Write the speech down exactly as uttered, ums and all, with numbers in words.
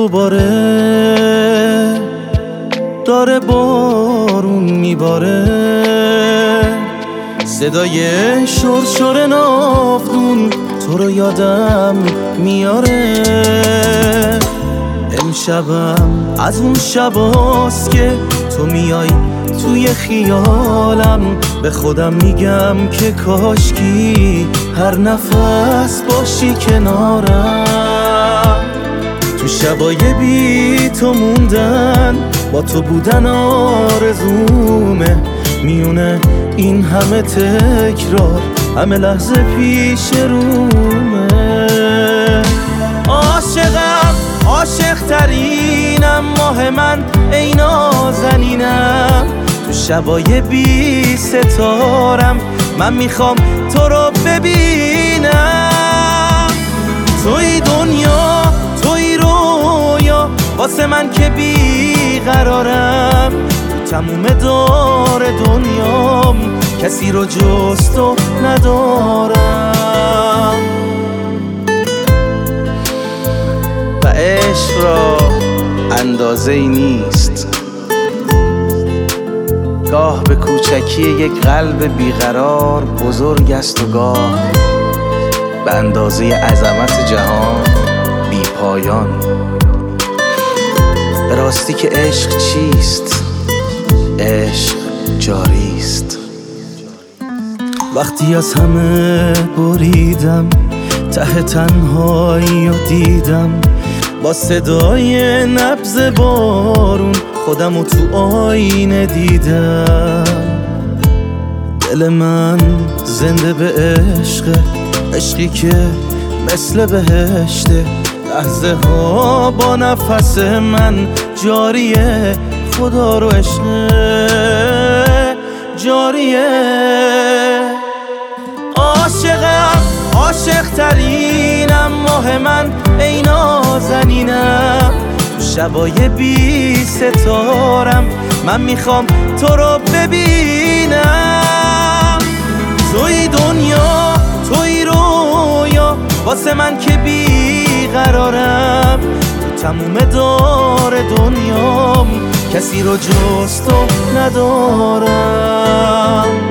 دوباره داره بارون میباره، صدای شرشر ناودون تو رو یادم میاره. امشبم از اون شباست که تو میای توی خیالم، به خودم میگم که کاشکی هر نفس باشی کنارم. تو شبای بی تو موندن، با تو بودن آرزومه، میونه این همه تکرار همه لحظه پیش رومه. عاشقم عاشق ترینم، ماه من ای نازنینم، تو شبای بی ستارم من میخوام تو رو ببینم. توی دنیا توی رویا واسه من که بی قرارم، تو تموم دار دنیام کسی رو جز تو ندارم. و عشق را اندازه ای نیست، گاه به کوچکی یک قلب بیقرار بزرگ است و گاه به اندازه عظمت جهان بی پایان. به راستی که عشق چیست؟ عشق جاری است. وقتی از همه بریدم، ته تنهایی رو دیدم، با صدای نبض بارون خودم رو تو آینه دیدم. دل من زنده به عشق، عشقی که مثل بهشته، لحظه ها با نفس من جاریه، خدا رو عشق جاریه. عاشقم عاشق ترینم، ماه من ای نازنینم، تو شبای بی ستارم من میخوام تو رو ببینم. توی دنیا توی رویا واسه من که بی قرارم، تو تموم دار دنیام کسی رو جز تو ندارم.